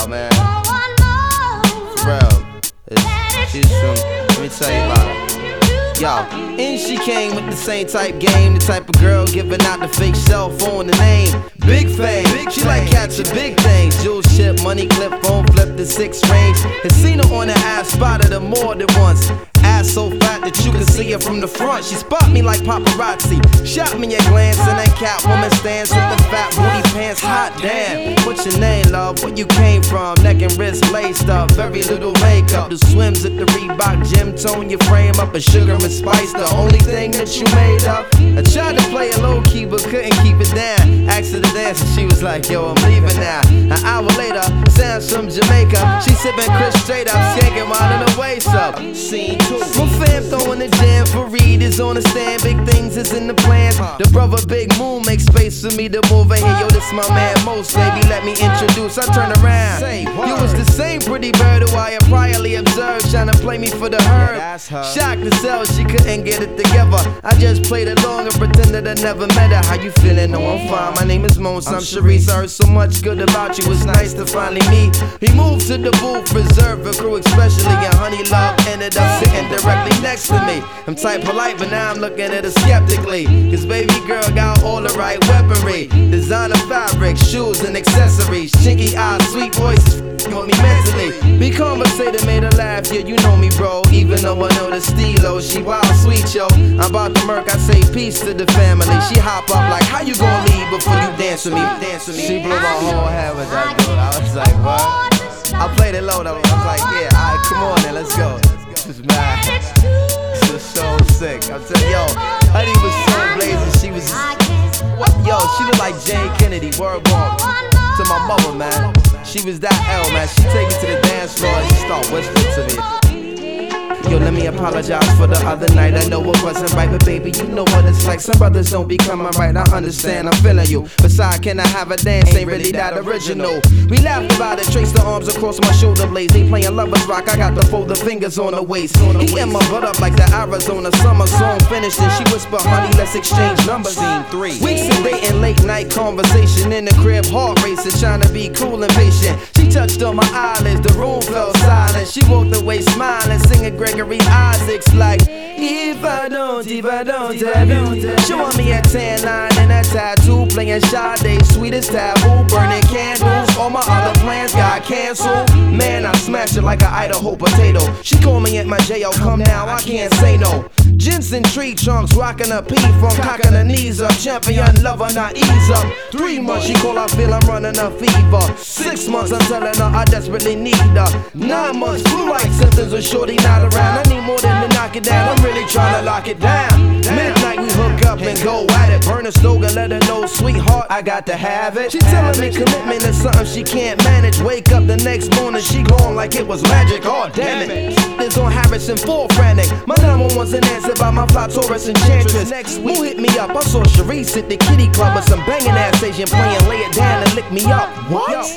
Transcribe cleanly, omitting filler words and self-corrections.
wild, man. For real. She's from, let me tell you about her. Yo, and she came with the same type game, the type of girl giving out the fake cell phone, the name Big Fame. She like catching big things, jewel ship, money clip, phone flip the 6 range. Had seen her on the ass, spotted her more than once. Ass so fat that you can see her from the front. She spot me like paparazzi, shot me a glance, and that Catwoman stance with the fat booty pants. Hot damn, what's your name, love? Where you came from? Neck and wrist laced up, very little makeup. The swims at the Reebok gym, tone your frame up, and sugar and spice, the only thing that you made up. I tried to play it low key, but couldn't keep it down. Asked her to dance, and she was like, yo, I'm leaving now. An hour later, sounds from Jamaica. She sipping Chris straight up, skanking while in her waist up. Scene 2. My fam throwing the jam for Reed is on the stand. Big things is in the plans. The brother Big Moon makes space for me to move in here. Yo, this my man Most, baby, let me introduce. I turn around. You was the same pretty bird who I had priorly observed, trying to play me for the herb. Shocked to sell, she couldn't get it together. I just played along and pretended I never met her. How you feeling? No, I'm fine. My name is Mons. I'm Sharice. I heard so much good about you. It's nice to finally meet. He moved to the booth, reserved for crew especially, and Honey Love ended up sitting directly next to me. I'm type polite, but now I'm looking at her skeptically. Cause baby girl got all the right weaponry. Designer fabric, shoes and accessories. Chinky eyes, sweet voices on me mentally. We conversated, made her laugh, yeah, you know me, bro. Even though I know the stilo, she wild sweet, yo. I'm about to murk, I say peace to the family. She hop up like, how you gonna leave before you dance with me? Dance with me. She blew my whole head with that dude. I was like, what? I played it low though. I was like, yeah, alright, come on then, let's go. This was mad. This was so sick. I'm telling yo, Honey was so blazing. She was, yo, she looked like Jane Kennedy. Word walk to my mother, man. She was that L, man. She take me to the dance floor and she start whispering to me. Yo, let me apologize for the other night. I know it wasn't right, but baby, you know what it's like. Some brothers don't be coming right. I understand, I'm feeling you. Besides, can I have a dance? Ain't really that original. We laughed about it, traced the arms across my shoulder blades. They playing lovers rock, I got to fold the fingers on the waist. He in my butt up like the Arizona summer song finished, and she whispered, honey, let's exchange numbers. Scene 3. Weeks of dating, late night conversation in the crib, heart racing, trying to be cool and patient. She touched on my eyelids, the room fell silent. She walked away smiling, singing Gregory Isaacs like, if I don't have you. Showing me a tan line and a tattoo, playing Sade, sweetest taboo, burning candles. All my other plans got canceled. Man, I smashed it like an Idaho potato. She called me at my jail, come now, I can't say no. Jensen tree trunks, rocking a P from cocking her knees up. Champion lover, not ease up. 3 months, she call, I feel I'm running a fever. 6 months, I'm telling her I desperately need her. 9 months, flu-like symptoms with shorty not around. I need more than to knock it down, I'm really trying to lock it down. Midnight, we hook up and go at it. Burn a slogan, let her know, sweetheart, I got to have it. She telling me commitment is something she can't manage. Wake up the next morning, she gone like it was magic. Oh, damn it. This on Harrison, full frantic. My number one's an answer by my fly Taurus enchantress. Next week, who hit me up? I saw Sharice at the kitty club with some banging ass Asian playing Lay It Down and Lick Me Up. What?